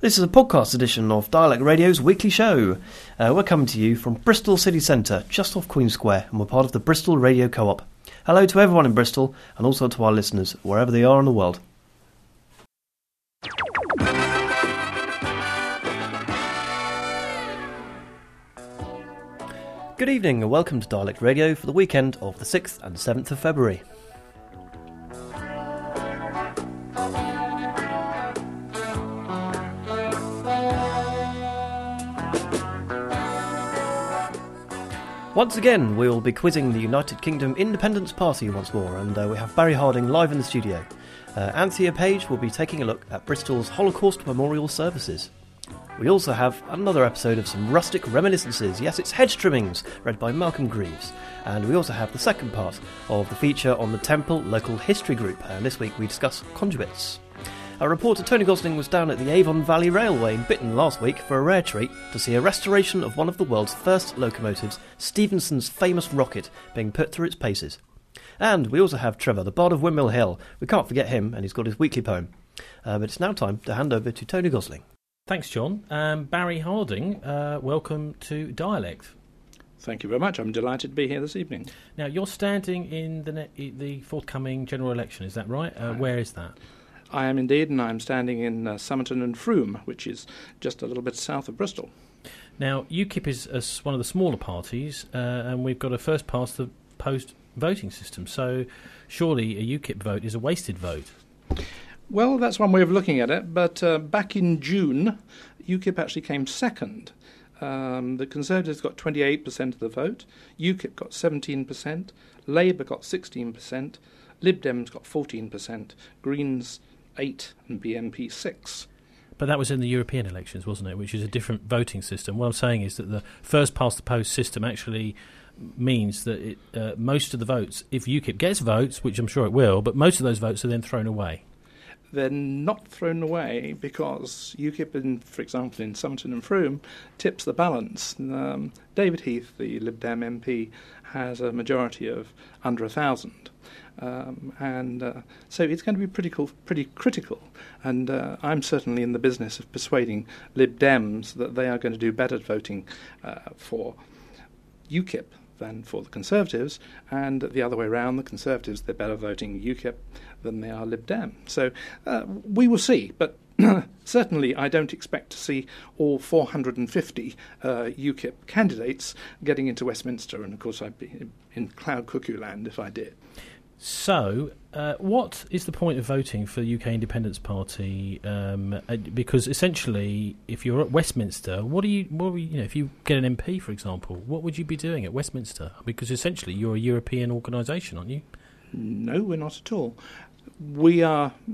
This is a podcast edition of Dialect Radio's weekly show. We're coming to you from Bristol City Centre, just off Queen Square, and we're part of the Bristol Radio Co-op. Hello to everyone in Bristol, and also to our listeners, wherever they are in the world. Good evening, and welcome to Dialect Radio for the weekend of the 6th and 7th of February. Once again, we'll be quizzing the United Kingdom Independence Party once more, and we have Barry Harding live in the studio. Anthea Page will be taking a look at Bristol's Holocaust Memorial Services. We also have another episode of some rustic reminiscences. Yes, it's Hedge Trimmings, read by Malcolm Greaves. And we also have the second part of the feature on the Temple Local History Group. And this week we discuss conduits. Our reporter Tony Gosling was down at the Avon Valley Railway in Bitton last week for a rare treat to see a restoration of one of the world's first locomotives, Stephenson's famous rocket, being put through its paces. And we also have Trevor, the bard of Windmill Hill. We can't forget him, and he's got his weekly poem. But it's now time to hand over to Tony Gosling. Thanks, John. Barry Harding, welcome to Dialect. Thank you very much. I'm delighted to be here this evening. Now, you're standing in the forthcoming general election, is that right? Where is that? I am indeed, and I'm standing in Somerton and Frome, which is just a little bit south of Bristol. Now, UKIP is one of the smaller parties, and we've got a first-past-the-post voting system, so surely a UKIP vote is a wasted vote. Well, that's one way of looking at it, but back in June, UKIP actually came second. The Conservatives got 28% of the vote, UKIP got 17%, Labour got 16%, Lib Dems got 14%, Greens 8% and BNP 6%. But that was in the European elections, wasn't it, which is a different voting system. What I'm saying is that the first-past-the-post system actually means that most of the votes, if UKIP gets votes, which I'm sure it will, but most of those votes are then thrown away. They're not thrown away because UKIP, for example, in Somerton and Frome, tips the balance. David Heath, the Lib Dem MP, has a majority of under 1,000. So it's going to be pretty critical. And I'm certainly in the business of persuading Lib Dems that they are going to do better voting for UKIP than for the Conservatives, and the other way around, the Conservatives, they're better voting UKIP than they are Lib Dem. So we will see, but certainly I don't expect to see all 450 UKIP candidates getting into Westminster, and of course I'd be in cloud cuckoo land if I did. So, what is the point of voting for the UK Independence Party? Because essentially, if you're at Westminster, if you get an MP, for example, what would you be doing at Westminster? Because essentially, you're a European organisation, aren't you? No, we're not at all. We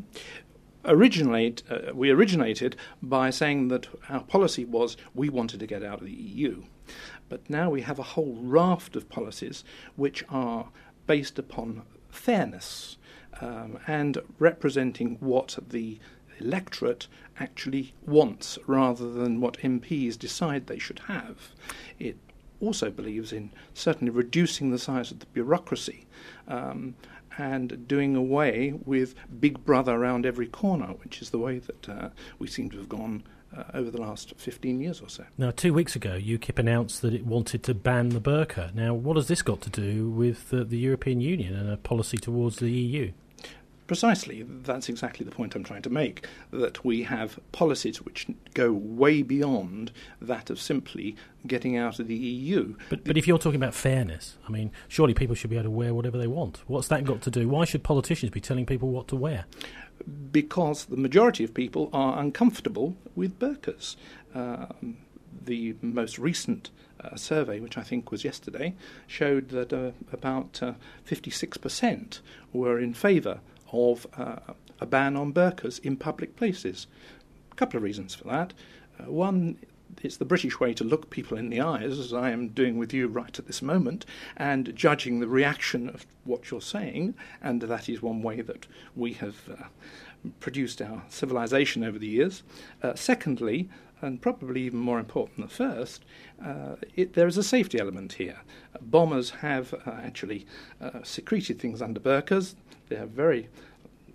originated by saying that our policy was we wanted to get out of the EU, but now we have a whole raft of policies which are based upon fairness and representing what the electorate actually wants rather than what MPs decide they should have. It also believes in certainly reducing the size of the bureaucracy and doing away with Big Brother around every corner, which is the way that we seem to have gone over the last 15 years or so. Now, 2 weeks ago, UKIP announced that it wanted to ban the burqa. Now, what has this got to do with the European Union and a policy towards the EU? Precisely. That's exactly the point I'm trying to make, that we have policies which go way beyond that of simply getting out of the EU. But if you're talking about fairness, I mean, surely people should be able to wear whatever they want. What's that got to do? Why should politicians be telling people what to wear? Because the majority of people are uncomfortable with burqas. The most recent survey, which I think was yesterday, showed that about 56% were in favour of a ban on burqas in public places. A couple of reasons for that. One, it's the British way to look people in the eyes, as I am doing with you right at this moment, and judging the reaction of what you're saying, and that is one way that we have produced our civilization over the years. Secondly, and probably even more important than the first, there is a safety element here. Bombers have actually secreted things under burqas. They are very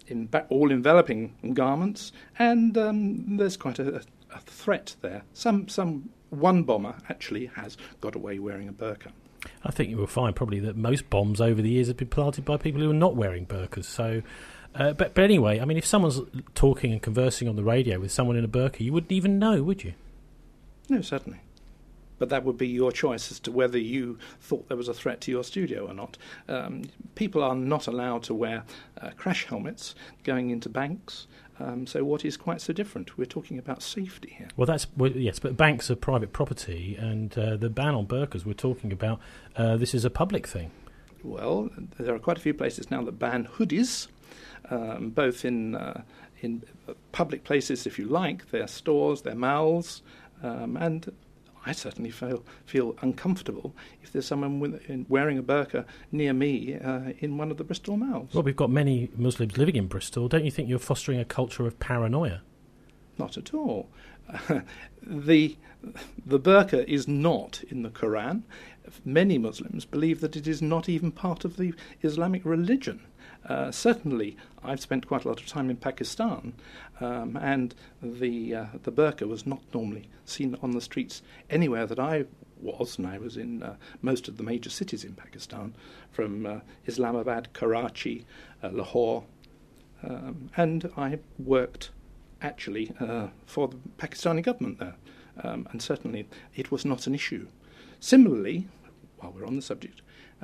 all-enveloping garments, and there's quite a threat there. One bomber actually has got away wearing a burqa. I think you will find probably that most bombs over the years have been planted by people who are not wearing burqas. So, but anyway, I mean, if someone's talking and conversing on the radio with someone in a burqa, you wouldn't even know, would you? No, certainly. But that would be your choice as to whether you thought there was a threat to your studio or not. People are not allowed to wear crash helmets going into banks. So what is quite so different? We're talking about safety here. Well, yes, but banks are private property, and the ban on burqas we're talking about, this is a public thing. Well, there are quite a few places now that ban hoodies, both in public places, if you like, their stores, their malls, and I certainly feel uncomfortable if there's someone wearing a burqa near me in one of the Bristol malls. Well, we've got many Muslims living in Bristol. Don't you think you're fostering a culture of paranoia? Not at all. The burqa is not in the Quran. Many Muslims believe that it is not even part of the Islamic religion. Certainly, I've spent quite a lot of time in Pakistan, and the burqa was not normally seen on the streets anywhere that I was, and I was in most of the major cities in Pakistan, from Islamabad, Karachi, Lahore, and I worked actually for the Pakistani government there, and certainly it was not an issue. Similarly, while we're on the subject,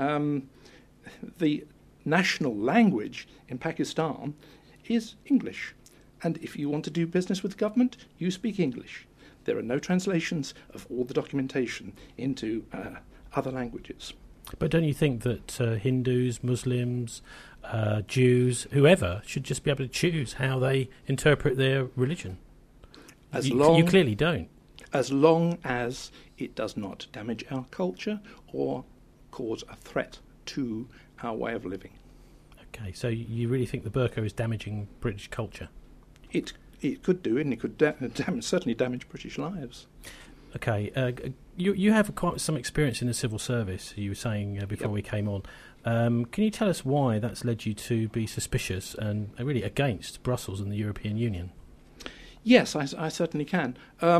the national language in Pakistan is English. And if you want to do business with the government, you speak English. There are no translations of all the documentation into other languages. But don't you think that Hindus, Muslims, Jews, whoever, should just be able to choose how they interpret their religion? You clearly don't. As long as it does not damage our culture or cause a threat to our way of living. Okay, so you really think the burqa is damaging British culture? It could do, and it could certainly damage British lives. Okay, you have quite some experience in the civil service, you were saying before we came on. Can you tell us why that's led you to be suspicious and really against Brussels and the European Union? Yes, I certainly can.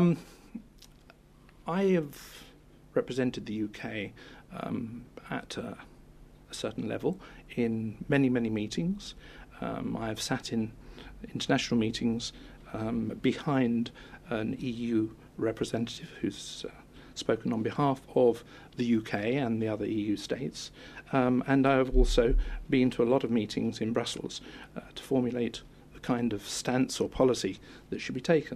I have represented the UK at a certain level in many, many meetings. I have sat in international meetings behind an EU representative who's spoken on behalf of the UK and the other EU states. And I have also been to a lot of meetings in Brussels to formulate the kind of stance or policy that should be taken.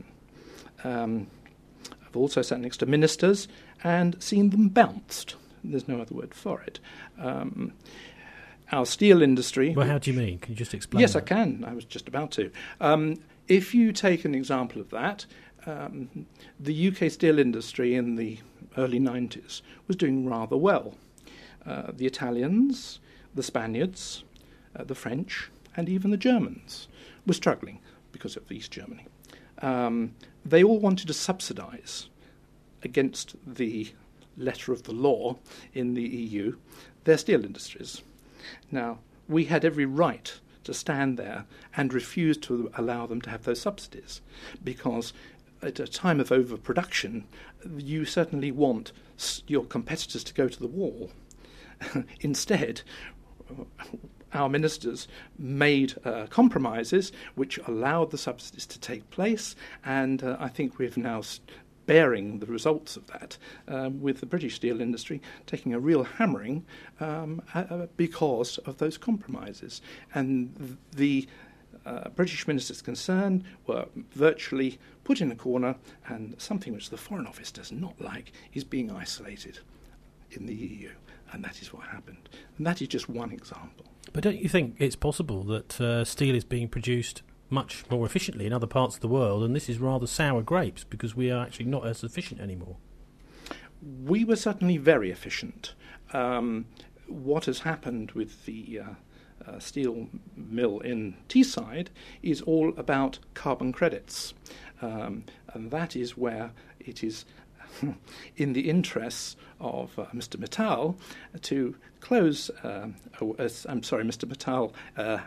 I've also sat next to ministers and seen them bounced. There's no other word for it. Our steel industry... Well, how do you mean? Can you just explain Yes, that? I can. I was just about to. If you take an example of that, the UK steel industry in the early 90s was doing rather well. The Italians, the Spaniards, the French, and even the Germans were struggling because of East Germany. They all wanted to subsidise, against the letter of the law in the EU, their steel industries. Now, we had every right to stand there and refuse to allow them to have those subsidies, because at a time of overproduction, you certainly want your competitors to go to the wall. Instead, our ministers made compromises which allowed the subsidies to take place, and I think we've now bearing the results of that, with the British steel industry taking a real hammering because of those compromises. And the British ministers concerned were virtually put in a corner, and something which the Foreign Office does not like is being isolated in the EU. And that is what happened. And that is just one example. But don't you think it's possible that steel is being produced much more efficiently in other parts of the world, and this is rather sour grapes because we are actually not as efficient anymore? We were certainly very efficient. What has happened with the steel mill in Teesside is all about carbon credits, and that is where it is in the interests of Mr. Mittal to close. Mr. Mittal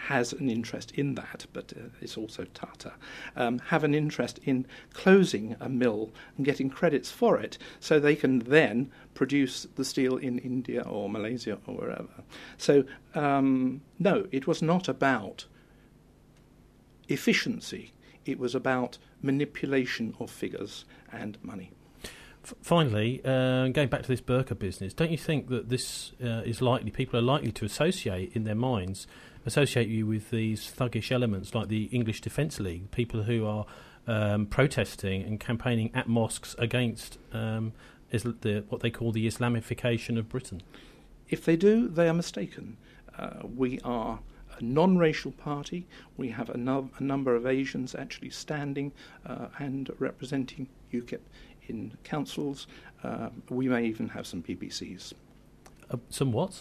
has an interest in that, but it's also Tata, have an interest in closing a mill and getting credits for it so they can then produce the steel in India or Malaysia or wherever. So, no, it was not about efficiency. It was about manipulation of figures and money. Finally, going back to this burqa business, don't you think that this is likely, people are likely to associate in their minds, associate you with these thuggish elements like the English Defence League, people who are protesting and campaigning at mosques against what they call the Islamification of Britain? If they do, they are mistaken. We are a non-racial party. We have a number of Asians actually standing and representing UKIP in councils. We may even have some PPCs. Some what?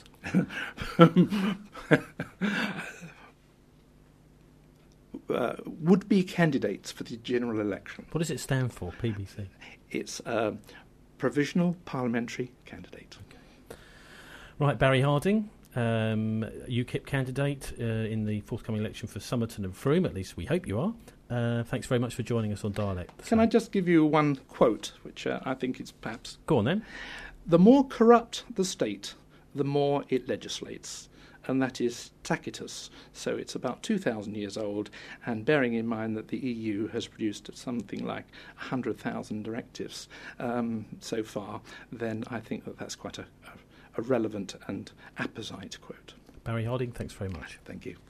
Would-be candidates for the general election. What does it stand for, PBC? It's Provisional Parliamentary Candidate. Okay. Right, Barry Harding, UKIP candidate in the forthcoming election for Somerton and Frome, at least we hope you are. Thanks very much for joining us on Dialect. Can I just give you one quote, which I think is perhaps... Go on then. The more corrupt the state, the more it legislates. And that is Tacitus. So it's about 2,000 years old, and bearing in mind that the EU has produced something like 100,000 directives so far, then I think that that's quite a relevant and apposite quote. Barry Harding, thanks very much. Thank you.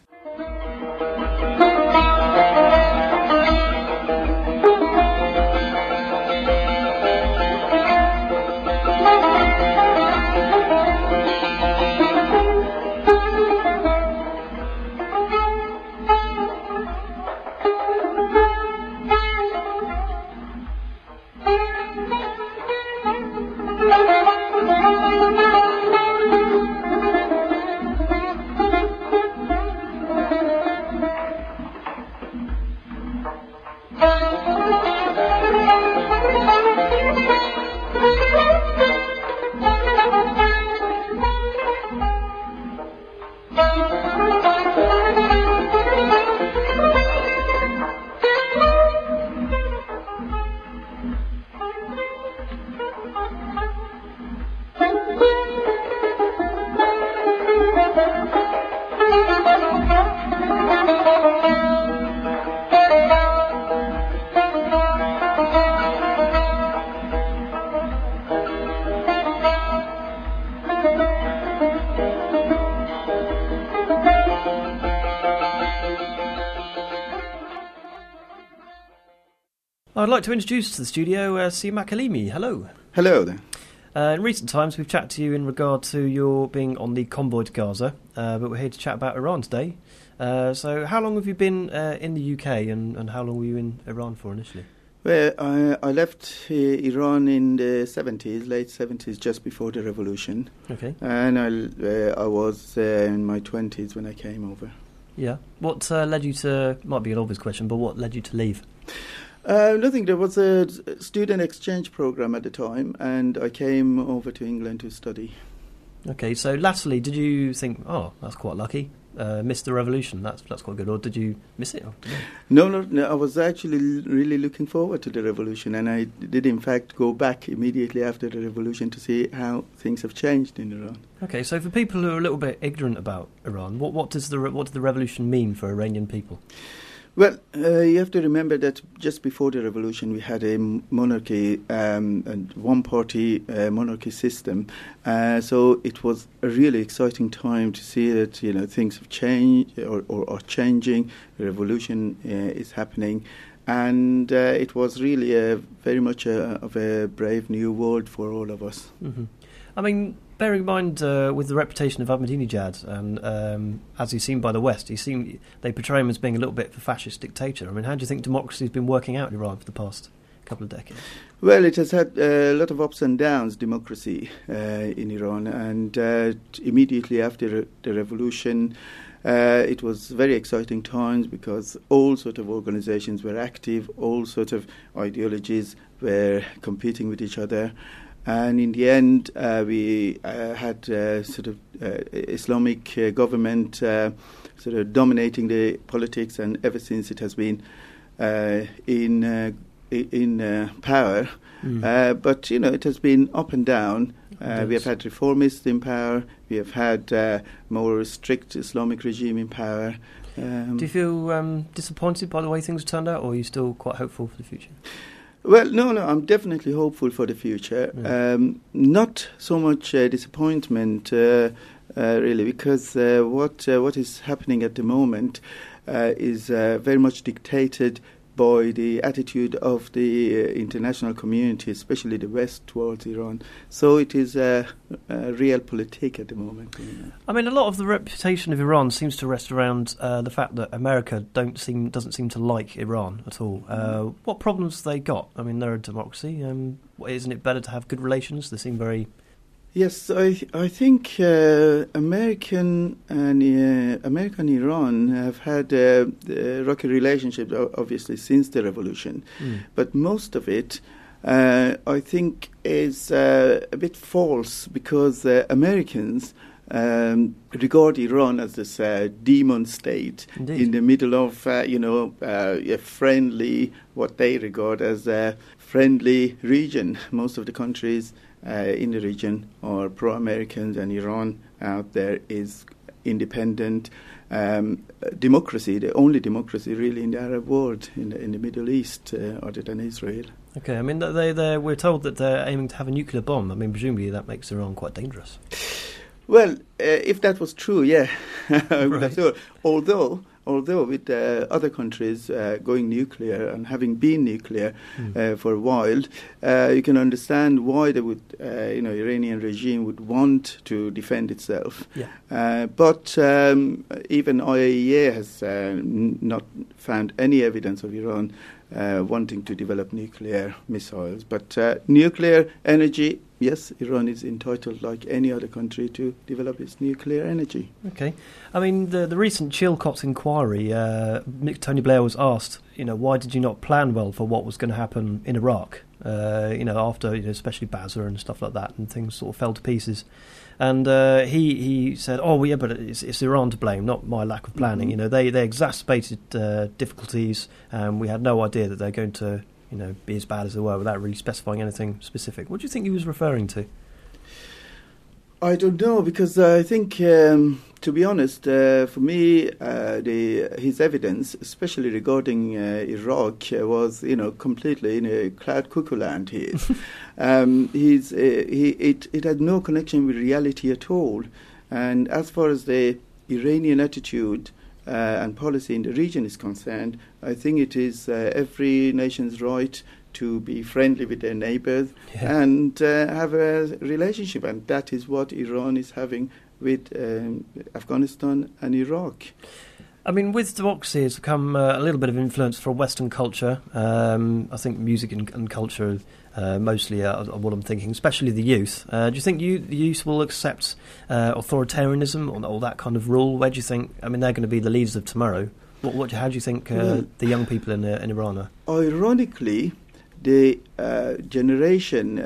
I'd like to introduce to the studio Seamak Alimi. Hello. Hello there. In recent times, we've chatted to you in regard to your being on the convoy to Gaza, but we're here to chat about Iran today. So how long have you been in the UK, and how long were you in Iran for initially? Well, I left Iran in the 70s, late 70s, just before the revolution. Okay. And I was in my 20s when I came over. Yeah. What led you to, might be an obvious question, but what led you to leave? Nothing. There was a student exchange program at the time, and I came over to England to study. Okay, so latterly, did you think, oh, that's quite lucky, missed the revolution, that's quite good, or did you miss it? No, I was actually really looking forward to the revolution, and I did in fact go back immediately after the revolution to see how things have changed in Iran. Okay, so for people who are a little bit ignorant about Iran, what did the revolution mean for Iranian people? Well, you have to remember that just before the revolution we had a monarchy and one-party monarchy system. So it was a really exciting time to see that things have changed or are changing. The revolution is happening, and it was really very much of a brave new world for all of us. Mm-hmm. I mean, bearing in mind with the reputation of Ahmadinejad, and as he's seen by the West, they portray him as being a little bit of a fascist dictator. I mean, how do you think democracy has been working out in Iran for the past couple of decades? Well, it has had a lot of ups and downs, democracy in Iran, and immediately after the revolution, it was very exciting times because all sort of organizations were active, all sort of ideologies were competing with each other. And in the end, we had sort of Islamic government sort of dominating the politics, and ever since it has been in power. But it has been up and down. We have had reformists in power. We have had more strict Islamic regime in power. Do you feel disappointed by the way things turned out, or are you still quite hopeful for the future? Well, no, I'm definitely hopeful for the future. Not so much disappointment, really, because what is happening at the moment is very much dictated by the attitude of the international community, especially the West, towards Iran. So it is a realpolitik at the moment. I mean, a lot of the reputation of Iran seems to rest around the fact that America doesn't seem to like Iran at all. What problems have they got? I mean, they're a democracy. Isn't it better to have good relations? They seem very... Yes, I think America and Iran have had rocky relationships, obviously, since the revolution. But most of it, I think, is a bit false, because Americans regard Iran as this demon state. Indeed. In the middle of, a friendly, what they regard as a friendly region. Most of the countries in the region are pro-Americans, and Iran out there is independent democracy, the only democracy really in the Arab world, in the Middle East, other than Israel. Okay, I mean, we're told that they're aiming to have a nuclear bomb. I mean, presumably that makes Iran quite dangerous. Well, if that was true, yeah, I would have Right. thought. Although with other countries going nuclear and having been nuclear for a while, you can understand why they would, Iranian regime would want to defend itself. Yeah. But even IAEA has not found any evidence of Iran wanting to develop nuclear missiles. But nuclear energy, yes, Iran is entitled, like any other country, to develop its nuclear energy. Okay. I mean, the recent Chilcot inquiry, Tony Blair was asked, why did you not plan well for what was going to happen in Iraq? After, especially Basra and stuff like that, and things sort of fell to pieces. And he said, but it's Iran to blame, not my lack of planning. Mm-hmm. They exacerbated difficulties, and we had no idea that they're going to, be as bad as they were, without really specifying anything specific. What do you think he was referring to? I don't know, because I think, to be honest, for me, his evidence, especially regarding Iraq, was completely in a cloud cuckoo land. It had no connection with reality at all. And as far as the Iranian attitude and policy in the region is concerned, I think it is every nation's right to be friendly with their neighbours and have a relationship, and that is what Iran is having with Afghanistan and Iraq. I mean, with democracy has come a little bit of influence from Western culture. I think music and culture mostly are what I'm thinking, especially the youth. Do you think the youth will accept authoritarianism or that kind of rule? Where do you think, they're going to be the leaders of tomorrow. How do you think the young people in Iran are? Ironically, the generation,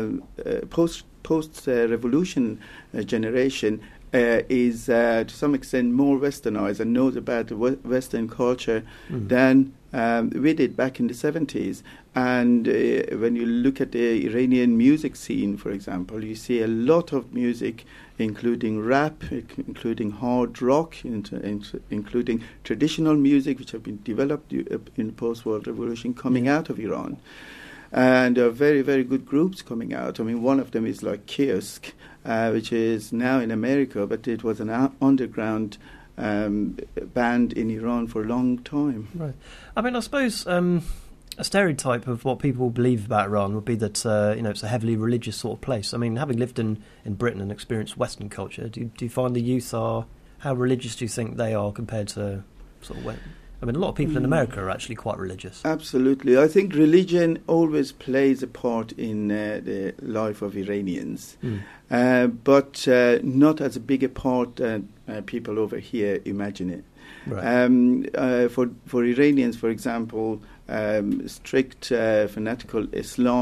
post-revolution generation, is to some extent more westernized and knows about the Western culture than we did back in the 70s. And when you look at the Iranian music scene, for example, you see a lot of music, including rap, including hard rock, including traditional music, which have been developed in the post-war revolution, coming out of Iran. And there are very, very good groups coming out. One of them is like Kiosk, which is now in America, but it was an underground band in Iran for a long time. Right. I suppose a stereotype of what people believe about Iran would be that it's a heavily religious sort of place. Having lived in Britain and experienced Western culture, do you find the youth how religious do you think they are compared to sort of a lot of people in America are actually quite religious. Absolutely. I think religion always plays a part in the life of Iranians, but not as a big a part than people over here imagine it. Right. For Iranians, for example, strict fanatical Islam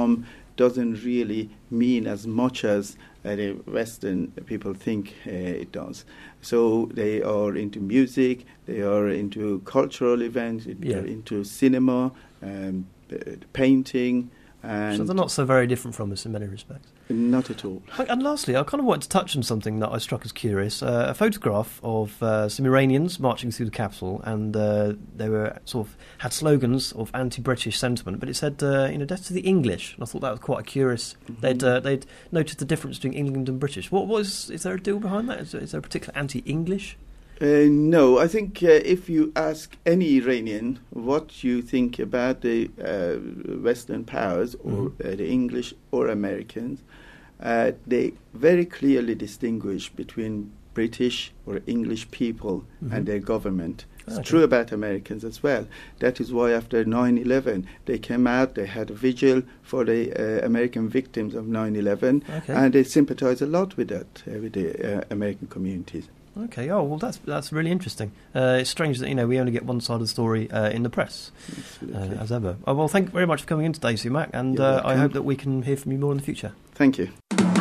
doesn't really mean as much as the Western people think it does. So they are into music, they are into cultural events, they are into cinema, painting. And so they're not so very different from us in many respects. Not at all. And lastly, I kind of wanted to touch on something that I struck as curious. A photograph of some Iranians marching through the capital, and they were sort of had slogans of anti-British sentiment, but it said, death to the English. And I thought that was quite curious. Mm-hmm. They'd noticed the difference between England and British. Is there a deal behind that? Is there a particular anti-English? No, I think if you ask any Iranian what you think about the Western powers, or the English or Americans, they very clearly distinguish between British or English people and their government. It's true about Americans as well. That is why after 9/11 they came out, they had a vigil for the American victims of 9/11, and they sympathize a lot with that, with the American communities. Okay. Oh well, that's really interesting. It's strange that we only get one side of the story in the press, as ever. Oh, well, thank you very much for coming in today, Sumac, and I hope that we can hear from you more in the future. Thank you.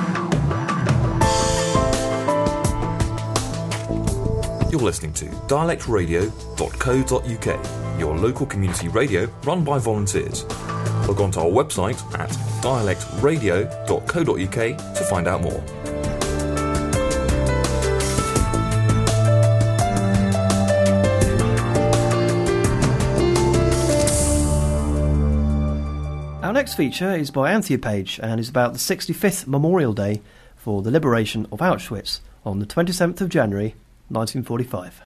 You're listening to dialectradio.co.uk, your local community radio run by volunteers. Log on to our website at dialectradio.co.uk to find out more. Our next feature is by Anthea Page and is about the 65th Memorial Day for the liberation of Auschwitz on the 27th of January 1945.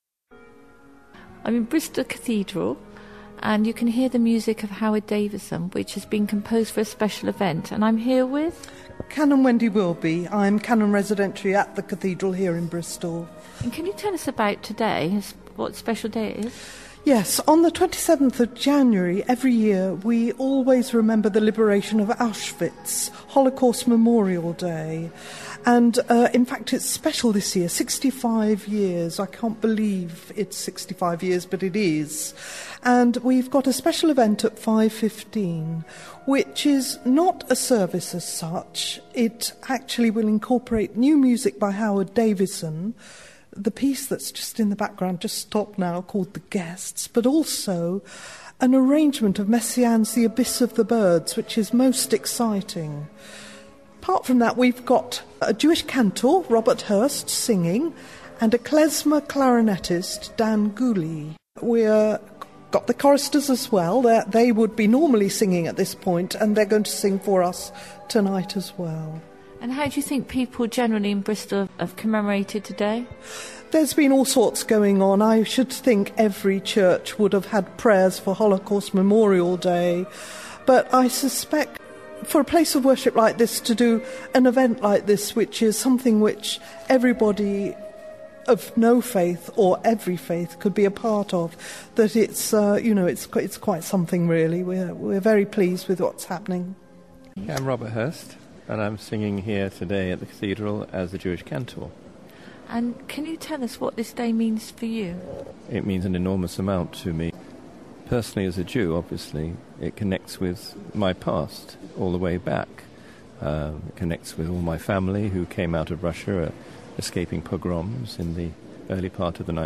I'm in Bristol Cathedral, and you can hear the music of Howard Davison, which has been composed for a special event, and I'm here with Canon Wendy Wilby. I'm Canon Residentiary at the Cathedral here in Bristol. And can you tell us about today, what special day it is? Yes, on the 27th of January every year we always remember the liberation of Auschwitz, Holocaust Memorial Day. And in fact it's special this year, 65 years. I can't believe it's 65 years, but it is. And we've got a special event at 5:15, which is not a service as such. It actually will incorporate new music by Howard Davison, the piece that's just in the background, just stopped now, called The Guests, but also an arrangement of Messiaen's The Abyss of the Birds, which is most exciting. Apart from that, we've got a Jewish cantor, Robert Hurst, singing, and a klezmer clarinetist, Dan Gooley. We've got the choristers as well. They would be normally singing at this point, and they're going to sing for us tonight as well. And how do you think people generally in Bristol have commemorated today? There's been all sorts going on. I should think every church would have had prayers for Holocaust Memorial Day. But I suspect for a place of worship like this to do an event like this, which is something which everybody of no faith or every faith could be a part of, that it's quite something really. We're very pleased with what's happening. I'm Robert Hurst, and I'm singing here today at the Cathedral as the Jewish cantor. And can you tell us what this day means for you? It means an enormous amount to me. Personally, as a Jew, obviously, it connects with my past all the way back. It connects with all my family who came out of Russia escaping pogroms in the later part of the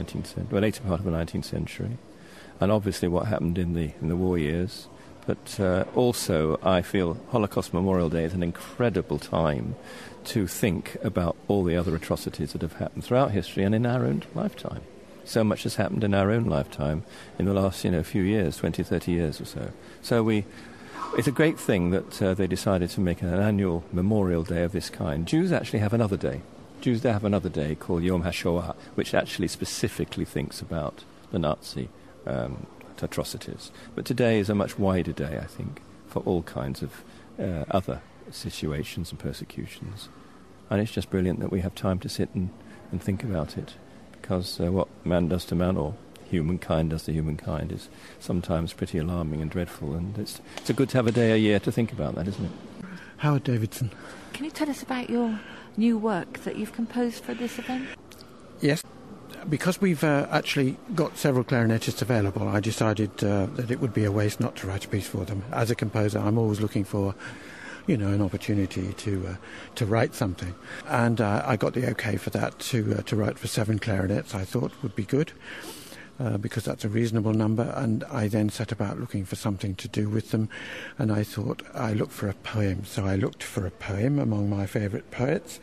19th century. And obviously what happened in the war years. But also, I feel Holocaust Memorial Day is an incredible time to think about all the other atrocities that have happened throughout history and in our own lifetime. So much has happened in our own lifetime in the last, few years, 20, 30 years or so. So it's a great thing that they decided to make an annual Memorial Day of this kind. Jews actually have another day. They have another day called Yom HaShoah, which actually specifically thinks about the Nazi atrocities. But today is a much wider day, I think, for all kinds of other situations and persecutions. And it's just brilliant that we have time to sit and think about it, because what man does to man, or humankind does to humankind, is sometimes pretty alarming and dreadful, and it's a good to have a day a year to think about that, isn't it? Howard Davidson. Can you tell us about your new work that you've composed for this event? Yes. Because we've actually got several clarinetists available, I decided that it would be a waste not to write a piece for them. As a composer, I'm always looking for an opportunity to write something. And I got the okay for that to write for 7 clarinets. I thought would be good. Because that's a reasonable number, and I then set about looking for something to do with them, and I thought I looked for a poem. So I looked for a poem. Among my favourite poets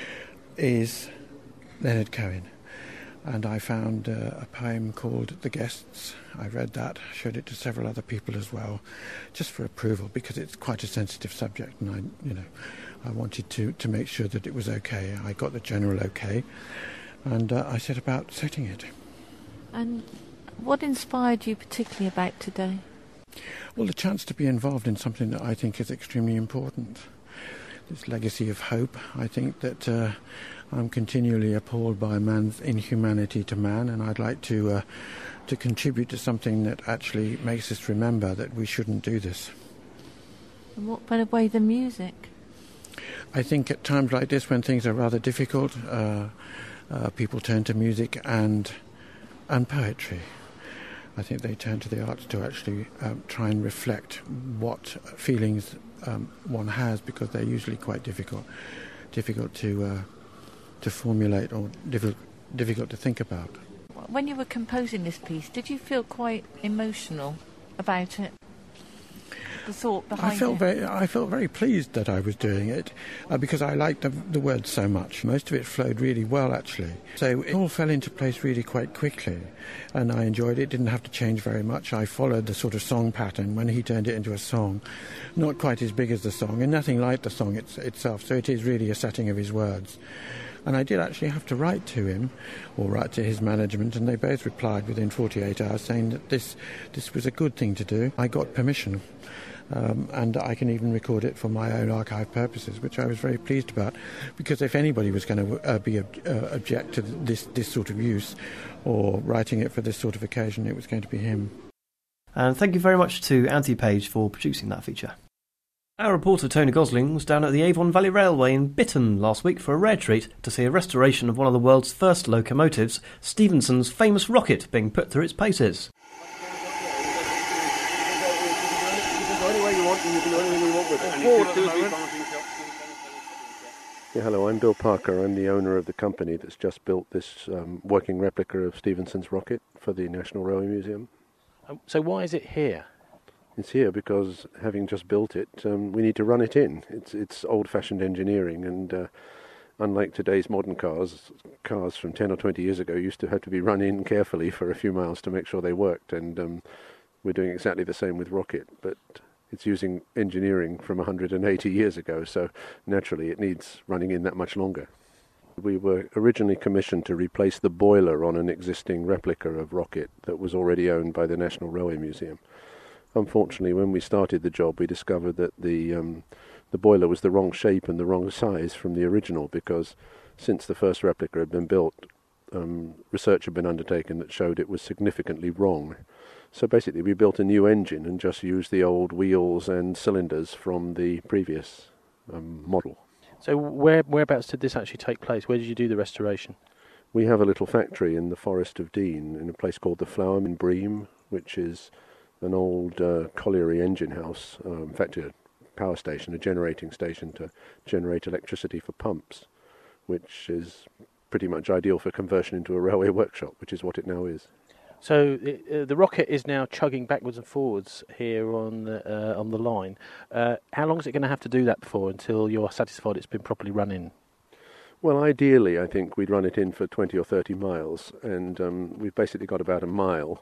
is Leonard Cohen, and I found a poem called The Guests. I read that, showed it to several other people as well, just for approval, because it's quite a sensitive subject, and I wanted to make sure that it was okay. I got the general okay, and I set about setting it. And what inspired you particularly about today? Well, the chance to be involved in something that I think is extremely important. This legacy of hope. I think that I'm continually appalled by man's inhumanity to man, and I'd like to contribute to something that actually makes us remember that we shouldn't do this. And what better way than music? I think at times like this, when things are rather difficult, people turn to music and poetry. I think they turn to the arts to actually try and reflect what feelings one has, because they're usually quite difficult to formulate or difficult to think about. When you were composing this piece, did you feel quite emotional about it? The thought behind it? I felt very pleased that I was doing it because I liked the words so much. Most of it flowed really well, actually. So it all fell into place really quite quickly, and I enjoyed it. Didn't have to change very much. I followed the sort of song pattern when he turned it into a song, not quite as big as the song, and nothing like the song itself. So it is really a setting of his words. And I did actually have to write to him, or write to his management, and they both replied within 48 hours saying that this was a good thing to do. I got permission. And I can even record it for my own archive purposes, which I was very pleased about, because if anybody was going to object to this sort of use or writing it for this sort of occasion, it was going to be him. And thank you very much to Anthony Page for producing that feature. Our reporter Tony Gosling was down at the Avon Valley Railway in Bitton last week for a rare treat to see a restoration of one of the world's first locomotives, Stephenson's famous rocket, being put through its paces. Yeah, hello, I'm Bill Parker. I'm the owner of the company that's just built this working replica of Stephenson's rocket for the National Railway Museum. So why is it here? It's here because, having just built it, we need to run it in. It's old-fashioned engineering, and unlike today's modern cars from 10 or 20 years ago used to have to be run in carefully for a few miles to make sure they worked, and we're doing exactly the same with rocket, but it's using engineering from 180 years ago, so naturally it needs running in that much longer. We were originally commissioned to replace the boiler on an existing replica of rocket that was already owned by the National Railway Museum. Unfortunately, when we started the job, we discovered that the boiler was the wrong shape and the wrong size from the original, because since the first replica had been built, research had been undertaken that showed it was significantly wrong. So basically we built a new engine and just used the old wheels and cylinders from the previous model. So whereabouts did this actually take place? Where did you do the restoration? We have a little factory in the Forest of Dean in a place called the Flower in Bream, which is an old colliery engine house, in fact a power station, a generating station to generate electricity for pumps, which is pretty much ideal for conversion into a railway workshop, which is what it now is. So the rocket is now chugging backwards and forwards here on the line. How long is it going to have to do that for until you're satisfied it's been properly run in? Well, ideally, I think we'd run it in for 20 or 30 miles, and we've basically got about a mile.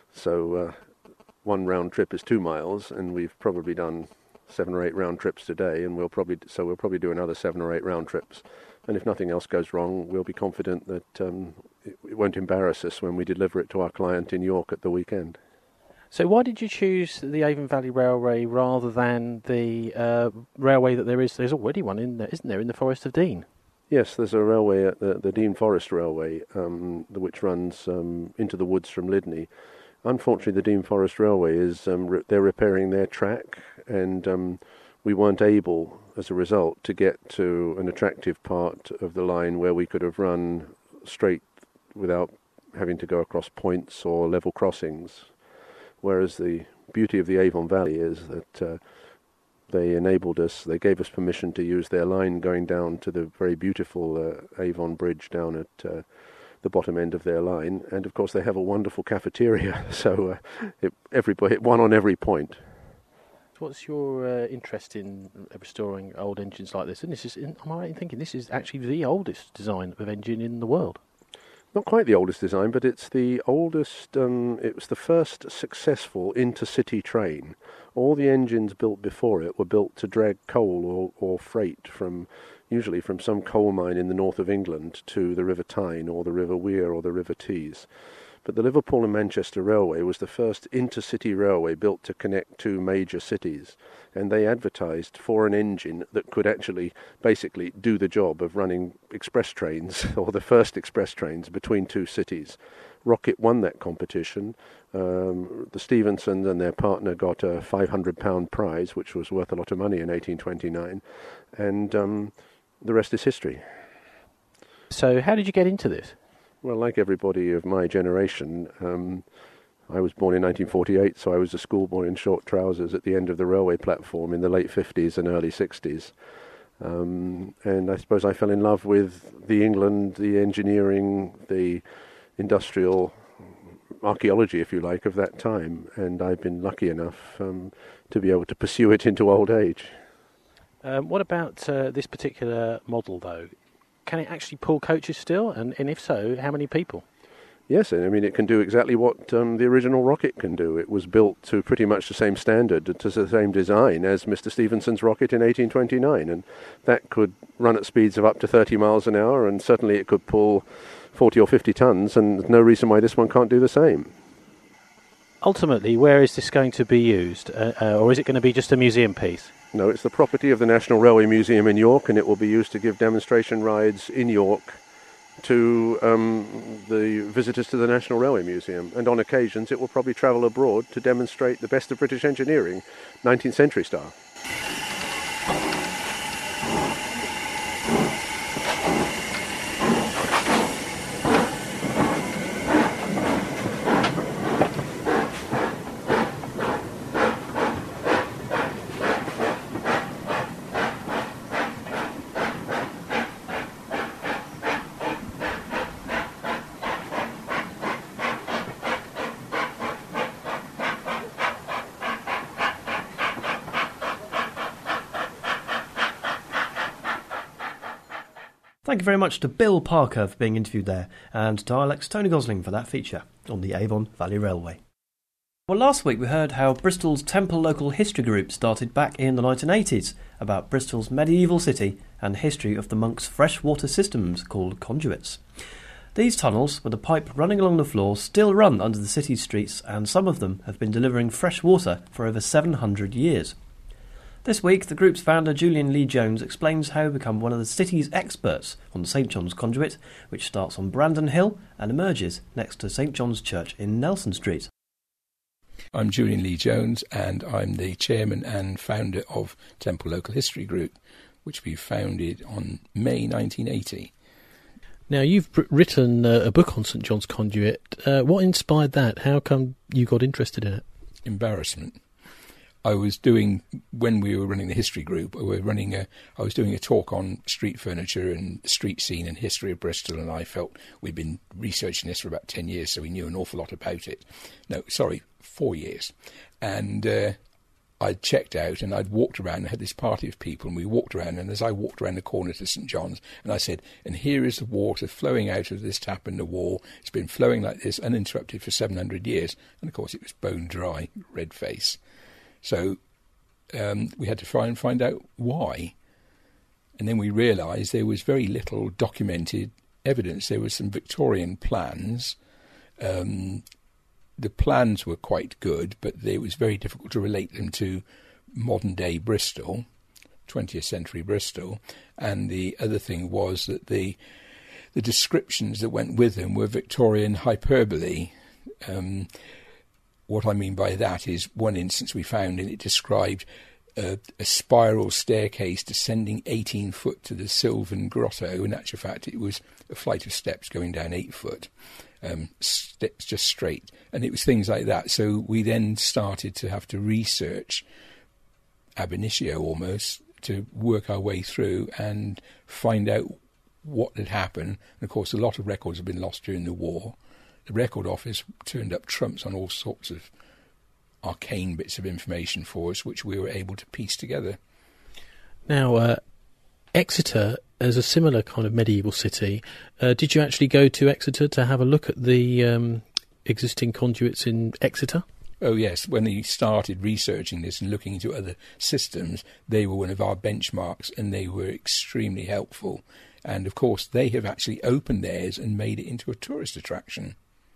So one round trip is 2 miles, and we've probably done 7 or 8 round trips today, and we'll probably do another 7 or 8 round trips. And if nothing else goes wrong, we'll be confident that it won't embarrass us when we deliver it to our client in York at the weekend. So why did you choose the Avon Valley Railway rather than the railway that there is? There's already one in there, isn't there, in the Forest of Dean? Yes, there's a railway at the Dean Forest Railway, which runs into the woods from Lydney. Unfortunately, the Dean Forest Railway is they're repairing their track, and we weren't able, as a result, to get to an attractive part of the line where we could have run straight without having to go across points or level crossings. Whereas the beauty of the Avon Valley is that They enabled us, they gave us permission to use their line going down to the very beautiful Avon Bridge down at the bottom end of their line. And of course they have a wonderful cafeteria, so everybody hit one on every point. What's your interest in restoring old engines like this? And this is, am I right in thinking this is actually the oldest design of engine in the world? Not quite the oldest design, but it's the oldest, it was the first successful intercity train. All the engines built before it were built to drag coal or freight usually from some coal mine in the north of England to the River Tyne or the River Wear or the River Tees. But the Liverpool and Manchester Railway was the first intercity railway built to connect two major cities, and they advertised for an engine that could actually basically do the job of running express trains, or the first express trains, between two cities. Rocket won that competition. The Stephensons and their partner got a £500 prize, which was worth a lot of money in 1829, and the rest is history. So how did you get into this? Well, like everybody of my generation, I was born in 1948, so I was a schoolboy in short trousers at the end of the railway platform in the late 50s and early 60s. And I suppose I fell in love with the England, the engineering, the industrial archaeology, if you like, of that time. And I've been lucky enough to be able to pursue it into old age. What about this particular model, though? Can it actually pull coaches still? And if so, how many people? Yes, I mean, it can do exactly what the original rocket can do. It was built to pretty much the same standard, to the same design as Mr. Stephenson's rocket in 1829, and that could run at speeds of up to 30 miles an hour, and certainly it could pull 40 or 50 tons, and there's no reason why this one can't do the same. Ultimately, where is this going to be used? Or is it going to be just a museum piece? No, it's the property of the National Railway Museum in York, and it will be used to give demonstration rides in York to the visitors to the National Railway Museum. And on occasions, it will probably travel abroad to demonstrate the best of British engineering, 19th century style. Thank you very much to Bill Parker for being interviewed there, and to Alex Tony Gosling for that feature on the Avon Valley Railway. Well, last week we heard how Bristol's Temple Local History Group started back in the 1980s about Bristol's medieval city and history of the monks' freshwater systems called conduits. These tunnels, with a pipe running along the floor, still run under the city's streets, and some of them have been delivering fresh water for over 700 years. This week, the group's founder, Julian Lee Jones, explains how to become one of the city's experts on the St John's Conduit, which starts on Brandon Hill and emerges next to St John's Church in Nelson Street. I'm Julian Lee Jones, and I'm the chairman and founder of Temple Local History Group, which we founded on May 1980. Now, you've written a book on St John's Conduit. What inspired that? How come you got interested in it? Embarrassment. I was doing, when we were running the history group, I was doing a talk on street furniture and street scene and history of Bristol, and I felt we'd been researching this for about 10 years, so we knew an awful lot about it. 4 years. And I'd checked out, and I'd walked around and had this party of people, and we walked around, and as I walked around the corner to St John's, and I said, and here is the water flowing out of this tap in the wall. It's been flowing like this, uninterrupted for 700 years. And of course it was bone dry, red face. So we had to try and find out why. And then we realised there was very little documented evidence. There were some Victorian plans. The plans were quite good, but it was very difficult to relate them to modern-day Bristol, 20th century Bristol. And the other thing was that the descriptions that went with them were Victorian hyperbole. What I mean by that is one instance we found, and it described a spiral staircase descending 18 foot to the Sylvan Grotto. In actual fact, it was a flight of steps going down 8 foot, steps just straight. And it was things like that. So we then started to have to research ab initio almost, to work our way through and find out what had happened. And of course, a lot of records have been lost during the war. The Record Office turned up trumps on all sorts of arcane bits of information for us, which we were able to piece together. Now, Exeter is a similar kind of medieval city. Did you actually go to Exeter to have a look at the existing conduits in Exeter? Oh, yes. When we started researching this and looking into other systems, they were one of our benchmarks, and they were extremely helpful. And, of course, they have actually opened theirs and made it into a tourist attraction.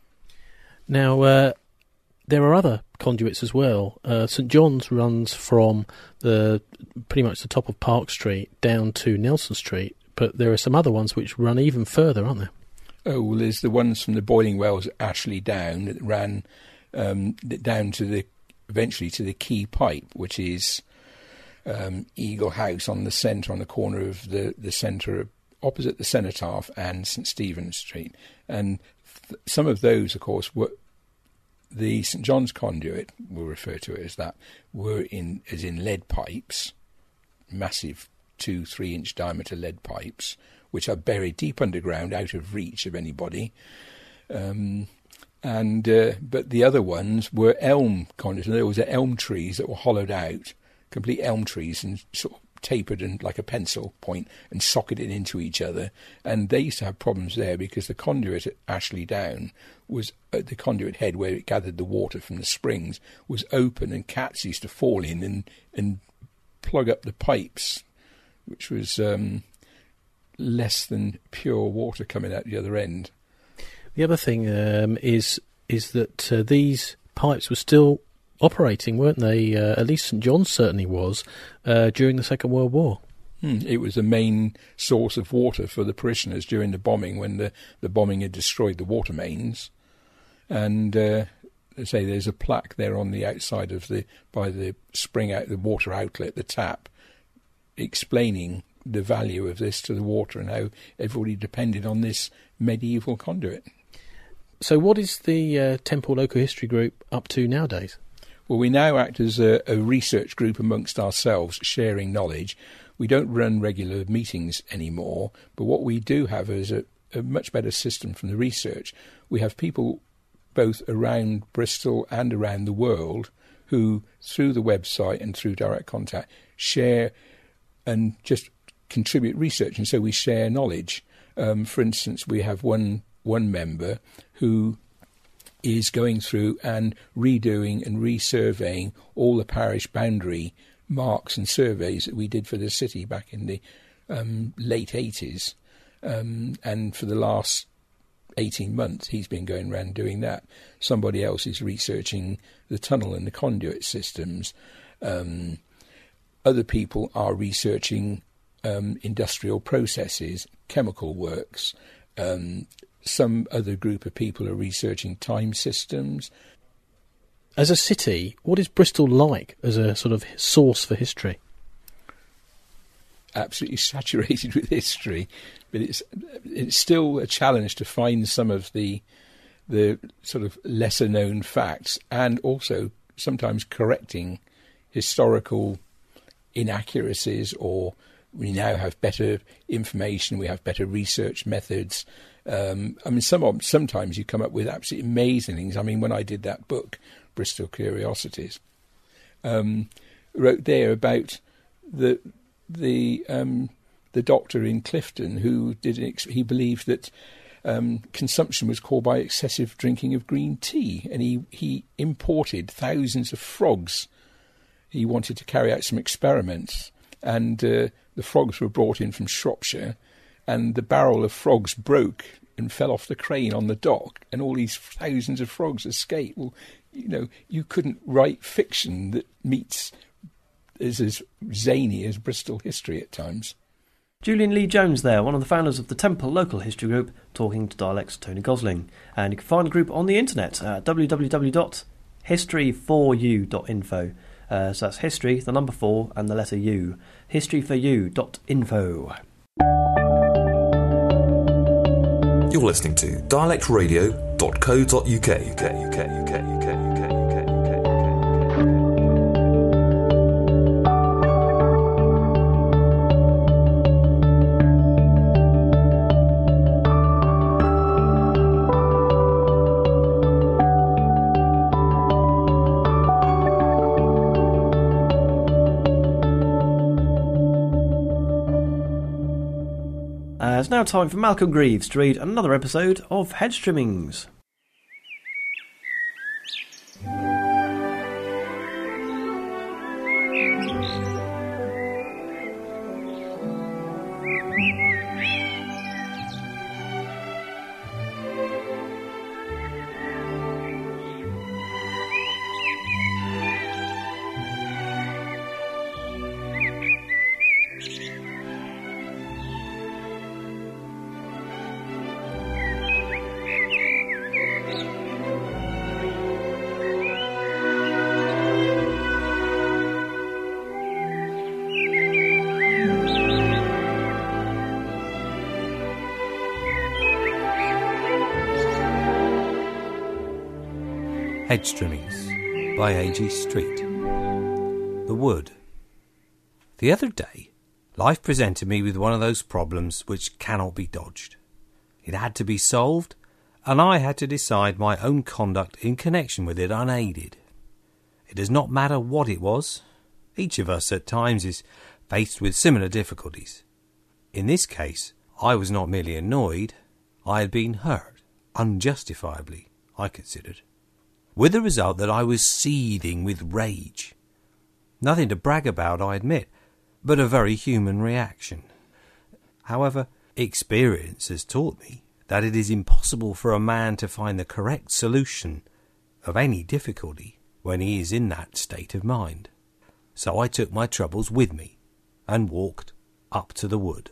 Now, there are other conduits as well. St John's runs from pretty much the top of Park Street down to Nelson Street, but there are some other ones which run even further, aren't there? Oh, well, there's the ones from the Boiling Wells at Ashley Down that ran down to eventually to the Key Pipe, which is Eagle House on the corner of the centre, opposite the Cenotaph and St Stephen's Street. And some of those, of course, were the St John's conduit, we'll refer to it as that, were in lead pipes, massive 2-3 inch diameter lead pipes, which are buried deep underground, out of reach of anybody. But the other ones were elm conduits. There was elm trees that were hollowed out, complete elm trees, and sort of tapered and like a pencil point and socketed into each other. And they used to have problems there because the conduit at Ashley Down was at the conduit head where it gathered the water from the springs was open, and cats used to fall in and plug up the pipes, which was less than pure water coming out the other end. The other thing is that these pipes were still operating, weren't they? At least St John's certainly was during the Second World War. It was the main source of water for the parishioners during the bombing, when the bombing had destroyed the water mains. And say there's a plaque there on the outside of by the spring out, the water outlet, the tap, explaining the value of this to the water and how everybody depended on this medieval conduit. So what is the Temple Local History Group up to nowadays? Well, we now act as a research group amongst ourselves, sharing knowledge. We don't run regular meetings anymore, but what we do have is a much better system from the research. We have people both around Bristol and around the world who, through the website and through direct contact, share and just contribute research, and so we share knowledge. For instance, we have one member who is going through and redoing and resurveying all the parish boundary marks and surveys that we did for the city back in the late 80s. And for the last 18 months, he's been going around doing that. Somebody else is researching the tunnel and the conduit systems. Other people are researching industrial processes, chemical works. Some other group of people are researching time systems. As a city, what is Bristol like as a sort of source for history? Absolutely saturated with history, but it's still a challenge to find some of the sort of lesser known facts, and also sometimes correcting historical inaccuracies. Or we now have better information, we have better research methods. Sometimes you come up with absolutely amazing things. I mean, when I did that book, Bristol Curiosities, wrote there about the doctor in Clifton who he believed that consumption was caused by excessive drinking of green tea, and he imported thousands of frogs. He wanted to carry out some experiments, and the frogs were brought in from Shropshire, and the barrel of frogs broke and fell off the crane on the dock, and all these thousands of frogs escaped. Well, you couldn't write fiction that is as zany as Bristol history at times. Julian Lee Jones there, one of the founders of the Temple Local History Group, talking to Dialect's Tony Gosling. And you can find the group on the internet at www.history4u.info. So that's history, the number 4 and the letter U. historyforyou.info. You're listening to dialectradio.co.uk. It's now time for Malcolm Greaves to read another episode of Hedge Trimmings. Hedge Trimmings by A.G. Street. The Wood. The other day, life presented me with one of those problems which cannot be dodged. It had to be solved, and I had to decide my own conduct in connection with it unaided. It does not matter what it was. Each of us at times is faced with similar difficulties. In this case, I was not merely annoyed, I had been hurt, unjustifiably, I considered, with the result that I was seething with rage. Nothing to brag about, I admit, but a very human reaction. However, experience has taught me that it is impossible for a man to find the correct solution of any difficulty when he is in that state of mind. So I took my troubles with me and walked up to the wood.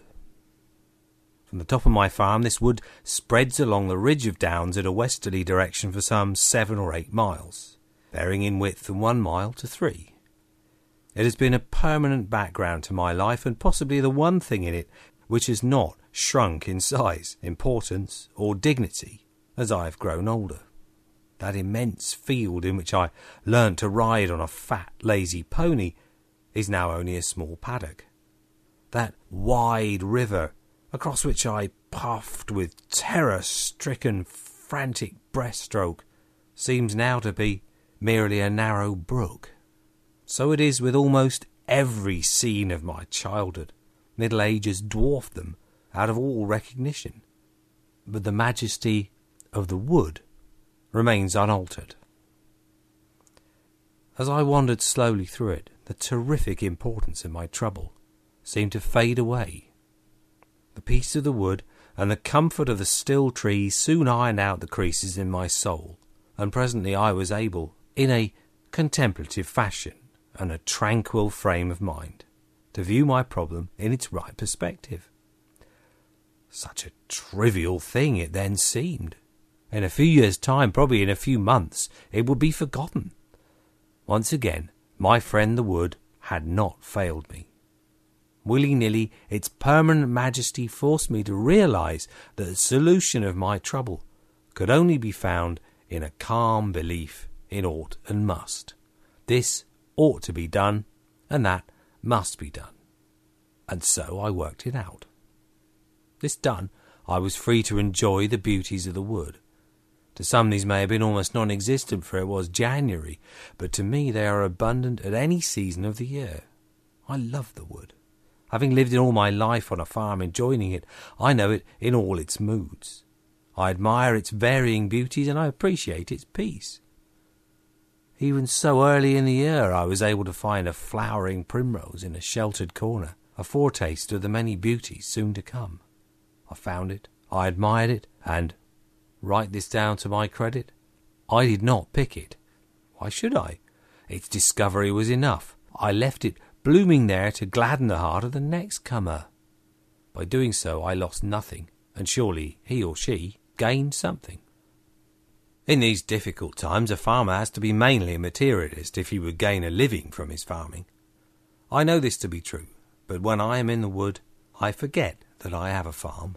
From the top of my farm, this wood spreads along the ridge of downs in a westerly direction for some 7 or 8 miles, varying in width from 1 mile to 3. It has been a permanent background to my life, and possibly the one thing in it which has not shrunk in size, importance, or dignity as I have grown older. That immense field in which I learnt to ride on a fat, lazy pony is now only a small paddock. That wide river across which I puffed with terror-stricken, frantic breaststroke seems now to be merely a narrow brook. So it is with almost every scene of my childhood. Middle age has dwarfed them out of all recognition. But the majesty of the wood remains unaltered. As I wandered slowly through it, the terrific importance of my trouble seemed to fade away. The peace of the wood and the comfort of the still trees soon ironed out the creases in my soul, and presently I was able, in a contemplative fashion and a tranquil frame of mind, to view my problem in its right perspective. Such a trivial thing it then seemed. In a few years' time, probably in a few months, it would be forgotten. Once again, my friend the wood had not failed me. Willy-nilly, its permanent majesty forced me to realise that the solution of my trouble could only be found in a calm belief in ought and must. This ought to be done, and that must be done. And so I worked it out. This done, I was free to enjoy the beauties of the wood. To some these may have been almost non-existent, for it was January, but to me they are abundant at any season of the year. I love the wood. Having lived in all my life on a farm enjoying it, I know it in all its moods. I admire its varying beauties, and I appreciate its peace. Even so early in the year I was able to find a flowering primrose in a sheltered corner, a foretaste of the many beauties soon to come. I found it, I admired it, and, write this down to my credit, I did not pick it. Why should I? Its discovery was enough. I left it blooming there to gladden the heart of the next comer. By doing so I lost nothing, and surely he or she gained something. In these difficult times a farmer has to be mainly a materialist if he would gain a living from his farming. I know this to be true, but when I am in the wood I forget that I have a farm.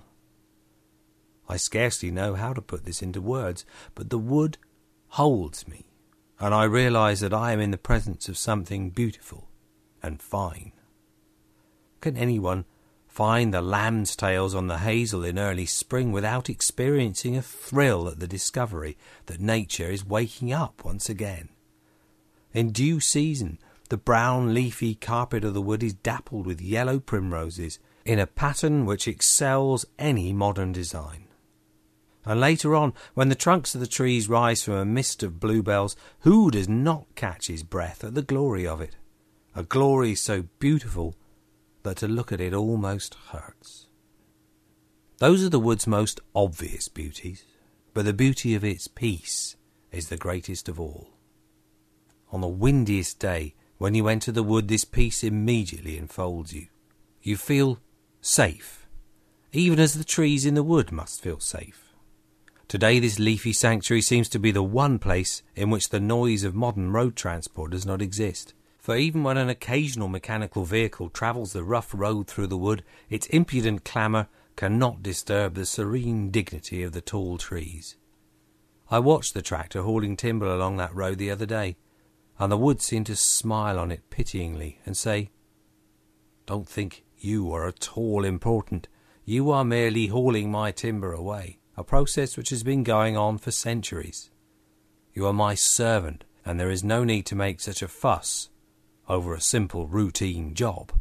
I scarcely know how to put this into words, but the wood holds me, and I realise that I am in the presence of something beautiful and fine. Can anyone find the lamb's tails on the hazel in early spring without experiencing a thrill at the discovery that nature is waking up once again? In due season, the brown leafy carpet of the wood is dappled with yellow primroses, in a pattern which excels any modern design. And later on, when the trunks of the trees rise from a mist of bluebells, who does not catch his breath at the glory of it? A glory so beautiful that to look at it almost hurts. Those are the wood's most obvious beauties, but the beauty of its peace is the greatest of all. On the windiest day, when you enter the wood, this peace immediately enfolds you. You feel safe, even as the trees in the wood must feel safe. Today this leafy sanctuary seems to be the one place in which the noise of modern road transport does not exist. For even when an occasional mechanical vehicle travels the rough road through the wood, its impudent clamour cannot disturb the serene dignity of the tall trees. I watched the tractor hauling timber along that road the other day, and the wood seemed to smile on it pityingly and say, "Don't think you are at all important. You are merely hauling my timber away, a process which has been going on for centuries. You are my servant, and there is no need to make such a fuss over a simple routine job."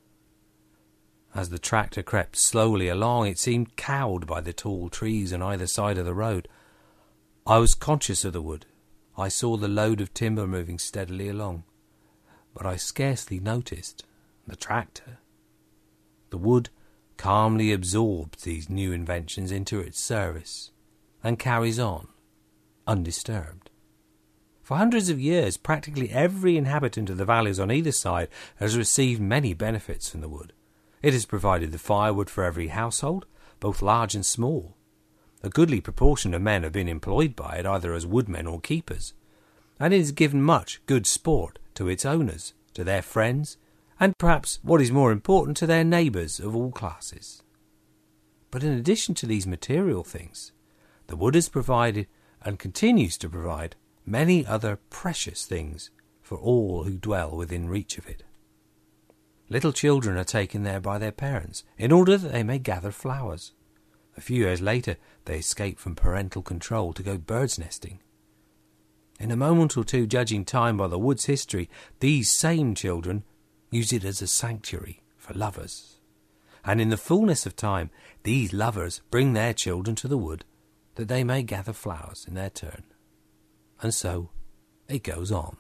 As the tractor crept slowly along, it seemed cowed by the tall trees on either side of the road. I was conscious of the wood. I saw the load of timber moving steadily along, but I scarcely noticed the tractor. The wood calmly absorbs these new inventions into its service and carries on, undisturbed. For hundreds of years, practically every inhabitant of the valleys on either side has received many benefits from the wood. It has provided the firewood for every household, both large and small. A goodly proportion of men have been employed by it, either as woodmen or keepers, and it has given much good sport to its owners, to their friends, and perhaps what is more important, to their neighbours of all classes. But in addition to these material things, the wood has provided, and continues to provide, many other precious things for all who dwell within reach of it. Little children are taken there by their parents in order that they may gather flowers. A few years later they escape from parental control to go birds nesting. In a moment or two, judging time by the wood's history, these same children use it as a sanctuary for lovers. And in the fullness of time, these lovers bring their children to the wood that they may gather flowers in their turn. And so it goes on.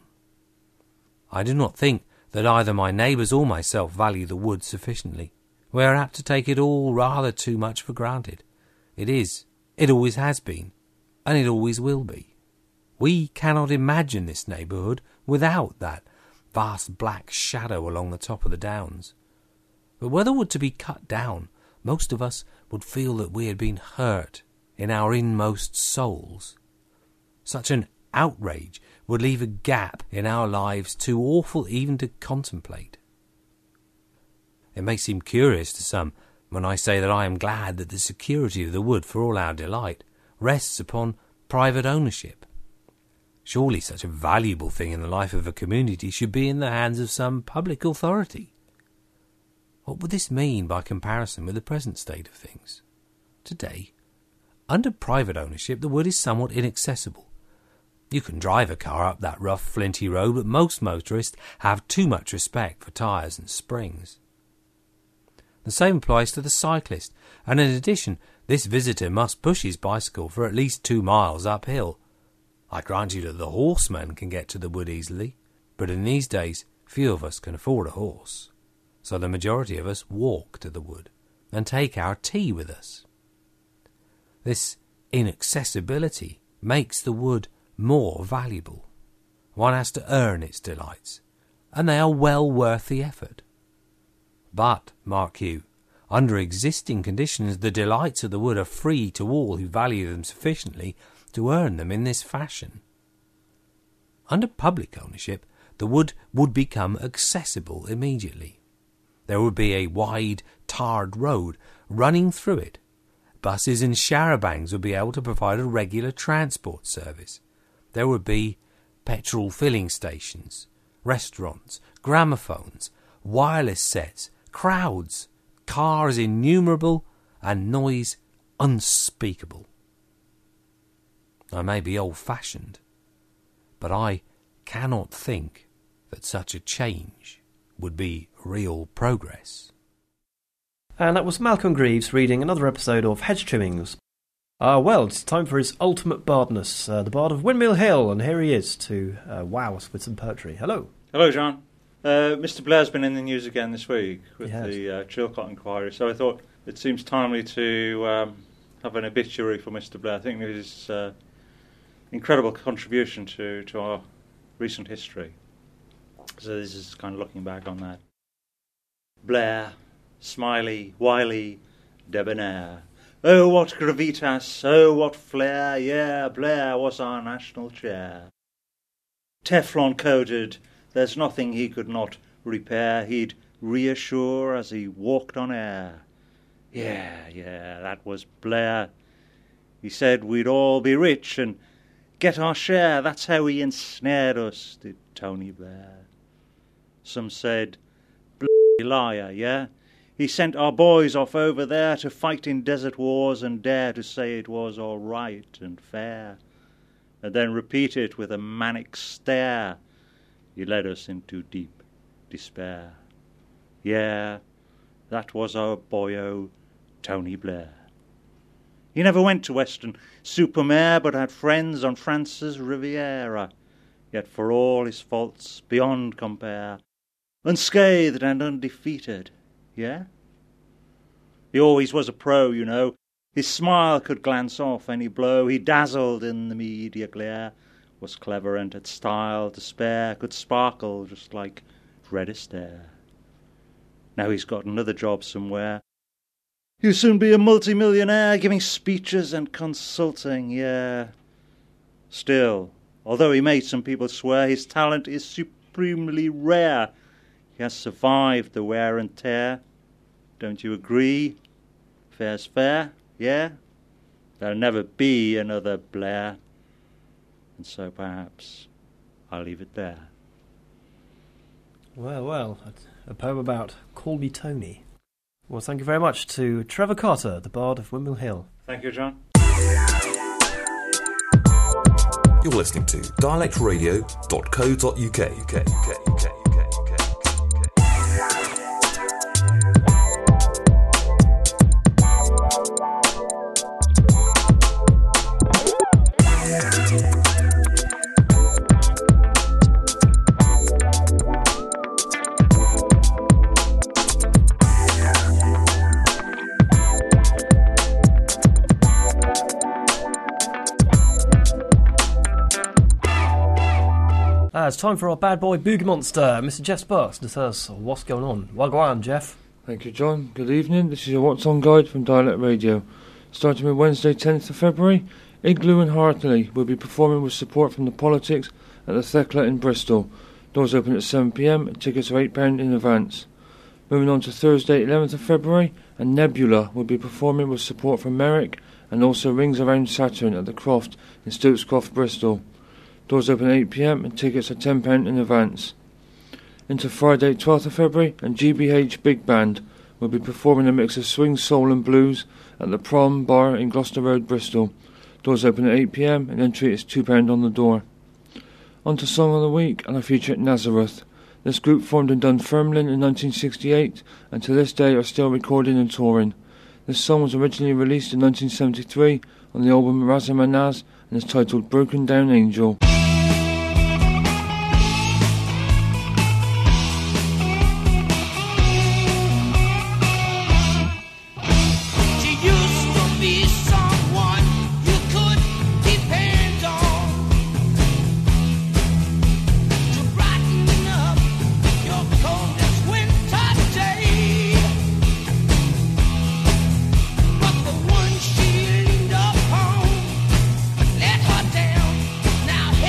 I do not think that either my neighbours or myself value the wood sufficiently. We are apt to take it all rather too much for granted. It is, it always has been, and it always will be. We cannot imagine this neighbourhood without that vast black shadow along the top of the downs. But were the wood to be cut down, most of us would feel that we had been hurt in our inmost souls. Such an outrage would leave a gap in our lives too awful even to contemplate. It may seem curious to some when I say that I am glad that the security of the wood for all our delight rests upon private ownership. Surely such a valuable thing in the life of a community should be in the hands of some public authority. What would this mean by comparison with the present state of things? Today, under private ownership, the wood is somewhat inaccessible. You can drive a car up that rough, flinty road, but most motorists have too much respect for tyres and springs. The same applies to the cyclist, and in addition, this visitor must push his bicycle for at least 2 miles uphill. I grant you that the horseman can get to the wood easily, but in these days few of us can afford a horse, so the majority of us walk to the wood and take our tea with us. This inaccessibility makes the wood more valuable. One has to earn its delights, and they are well worth the effort. But, mark you, under existing conditions the delights of the wood are free to all who value them sufficiently to earn them in this fashion. Under public ownership, the wood would become accessible immediately. There would be a wide, tarred road running through it. Buses and charabancs would be able to provide a regular transport service. There would be petrol filling stations, restaurants, gramophones, wireless sets, crowds, cars innumerable, and noise unspeakable. I may be old-fashioned, but I cannot think that such a change would be real progress. And that was Malcolm Greaves reading another episode of Hedge Trimmings. Well, it's time for his ultimate bardness, the Bard of Windmill Hill, and here he is to wow us with some poetry. Hello. Hello, John. Mr. Blair's been in the news again this week with the Chilcot inquiry, so I thought it seems timely to have an obituary for Mr. Blair. I think it is incredible contribution to our recent history. So this is kind of looking back on that. Blair, smiley, wily, debonair. Oh, what gravitas, oh, what flair, yeah, Blair was our national chair. Teflon-coated, there's nothing he could not repair, he'd reassure as he walked on air. Yeah, that was Blair. He said we'd all be rich and get our share, that's how he ensnared us, did Tony Blair. Some said, bloody liar, yeah? He sent our boys off over there to fight in desert wars and dare to say it was all right and fair, and then repeat it with a manic stare. He led us into deep despair. Yeah, that was our boyo, Tony Blair. He never went to Western Supermare, but had friends on France's Riviera, yet for all his faults beyond compare, unscathed and undefeated. Yeah? He always was a pro, you know. His smile could glance off any blow. He dazzled in the media glare, was clever and had style to spare, could sparkle just like Fred Astaire. Now he's got another job somewhere. He'll soon be a multi-millionaire, giving speeches and consulting, yeah. Still, although he made some people swear, his talent is supremely rare. He has survived the wear and tear. Don't you agree? Fair's fair, yeah? There'll never be another Blair. And so perhaps I'll leave it there. Well, a poem about Call Me Tony. Well, thank you very much to Trevor Carter, the Bard of Windmill Hill. Thank you, John. You're listening to dialectradio.co.uk. It's time for our bad boy Boogie Monster, Mr. Jeff Sparks, to tell us what's going on. Well, go on, Jeff. Thank you, John. Good evening. This is your What's On guide from Dialect Radio. Starting with Wednesday, 10th of February, Igloo and Hartley will be performing with support from the Politics at the Thekla in Bristol. Doors open at 7 p.m. and tickets are £8 in advance. Moving on to Thursday, 11th of February, and Nebula will be performing with support from Merrick and also Rings Around Saturn at the Croft in Stokes Croft, Bristol. Doors open at 8 p.m. and tickets are £10 in advance. Into Friday, 12th of February, and GBH Big Band will be performing a mix of swing, soul and blues at the Prom Bar in Gloucester Road, Bristol. Doors open at 8 p.m. and entry is £2 on the door. On to Song of the Week, and I feature Nazareth. This group formed in Dunfermline in 1968 and to this day are still recording and touring. This song was originally released in 1973 on the album Razamanaz and is titled Broken Down Angel. Now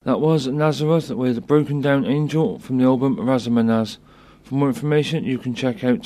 That was Nazareth with Broken Down Angel from the album Razamanaz. For more information, you can check out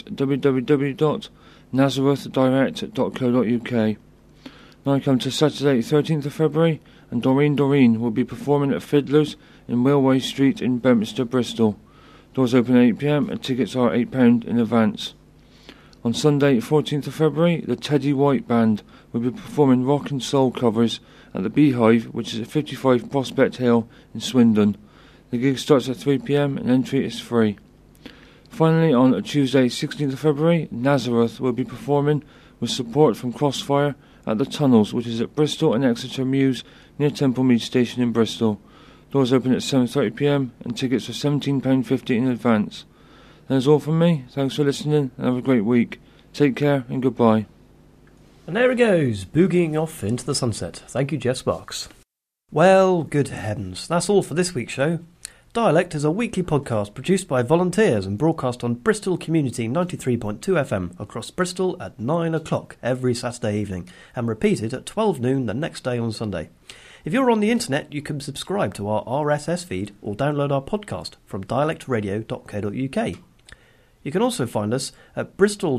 www.nazarethdirect.co.uk. Now I come to Saturday 13th of February, and Doreen will be performing at Fiddlers in Railway Street in Bedminster, Bristol. Doors open at 8 p.m. and tickets are £8 in advance. On Sunday 14th of February, the Teddy White Band will be performing rock and soul covers at the Beehive, which is at 55 Prospect Hill in Swindon. The gig starts at 3 p.m. and entry is free. Finally, on Tuesday 16th of February, Nazareth will be performing with support from Crossfire at the Tunnels, which is at Bristol and Exeter Mews near Templemead Station in Bristol. Doors open at 7:30 p.m. and tickets are £17.50 in advance. That is all from me. Thanks for listening and have a great week. Take care and goodbye. And there he goes, boogieing off into the sunset. Thank you, Jeff Sparks. Well, good heavens, that's all for this week's show. Dialect is a weekly podcast produced by volunteers and broadcast on Bristol Community 93.2 FM across Bristol at 9 o'clock every Saturday evening and repeated at 12 noon the next day on Sunday. If you're on the internet, you can subscribe to our RSS feed or download our podcast from dialectradio.co.uk. You can also find us at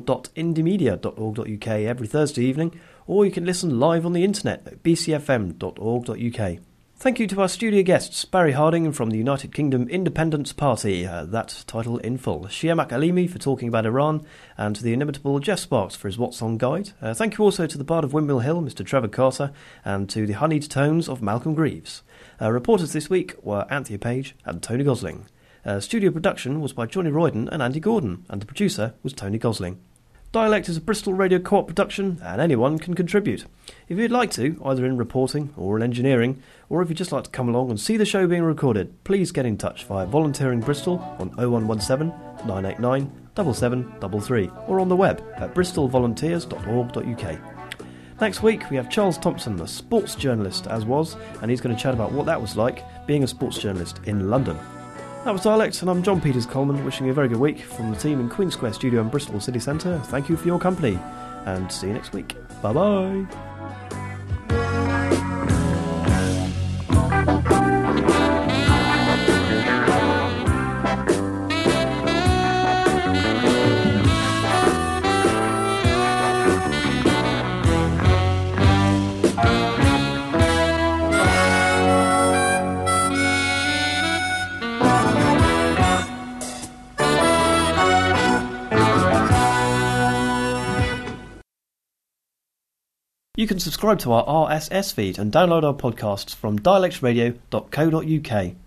bristol.indiemedia.org.uk every Thursday evening, or you can listen live on the internet at bcfm.org.uk. Thank you to our studio guests, Barry Harding from the United Kingdom Independence Party, that title in full, Shiamak Alimi for talking about Iran, and to the inimitable Jeff Sparks for his What's On guide. Thank you also to the Bard of Windmill Hill, Mr. Trevor Carter, and to the honeyed tones of Malcolm Greaves. Reporters this week were Anthea Page and Tony Gosling. Studio production was by Johnny Royden and Andy Gordon, and the producer was Tony Gosling. Dialect is a Bristol Radio Co-op production, and anyone can contribute. If you'd like to, either in reporting or in engineering, or if you'd just like to come along and see the show being recorded, please get in touch via Volunteering Bristol on 0117 989 7733, or on the web at bristolvolunteers.org.uk. Next week we have Charles Thompson, a sports journalist as was, and he's going to chat about what that was like being a sports journalist in London. That was Dialect, and I'm John Peters Coleman, wishing you a very good week from the team in Queen Square Studio in Bristol City Centre. Thank you for your company, and see you next week. Bye-bye. You can subscribe to our RSS feed and download our podcasts from dialectradio.co.uk.